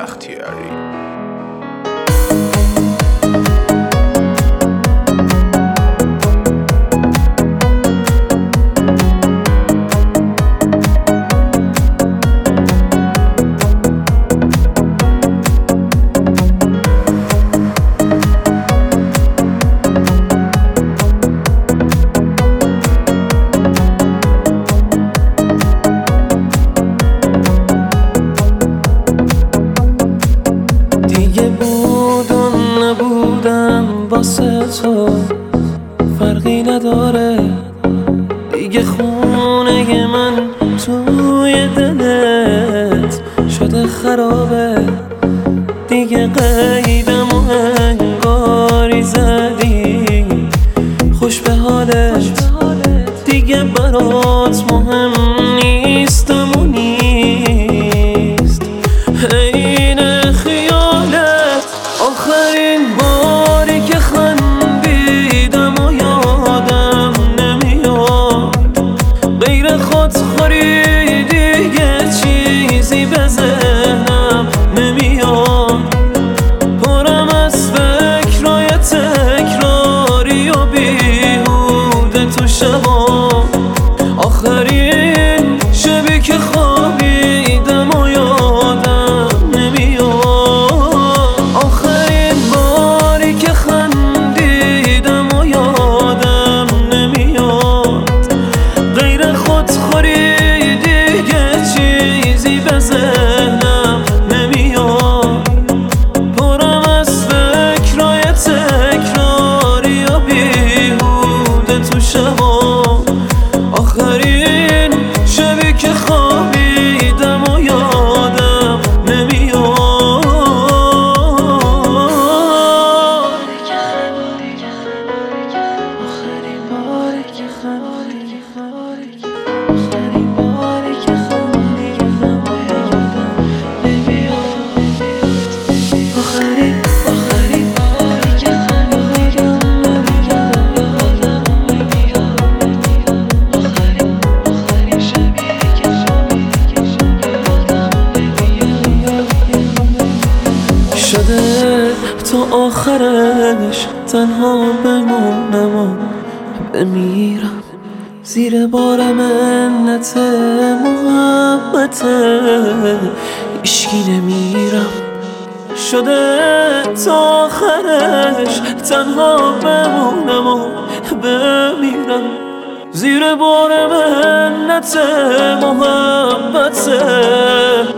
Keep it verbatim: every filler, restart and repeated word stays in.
بختیاری. واسه تو فرقی نداره دیگه، خونه من توی دلت شده خرابه دیگه، قیدم و انگاری زدی خوش به حالت دیگه، برات مهم نیستم و نیست عین خیالت. آخرین باری که خندیدم و یادم نمیاد، غیر خودخوری دیگه چیزی به ذهنم نمیاد، پرم از فکرای تکراری و بیهوده تو شبا. آخرین شبی که خوابیدم و یادم نمیاد، آخرین باری که خندیدم و یادم نمیاد، غیر خودخوری دیگه چیزی به ذهنم نمیاد، پرم از فکرای تکراری و بیهوده تو شبا. آخرین شبی که خوابیدم و یادم نمیاد. آخرین باری که خندیدم آخرین باری که خندیدم و یادم نمیاد. آخرین آخرین باری که خندیدم و یادم نمیاد. آخرین آخرین شبی که شده تا آخرش تنها بمونم و بمیرم، زیر بار منت محبت هیچکی نمیرم. شده تا آخرش تنها بمونم و بمیرم، زیر بار منت محبت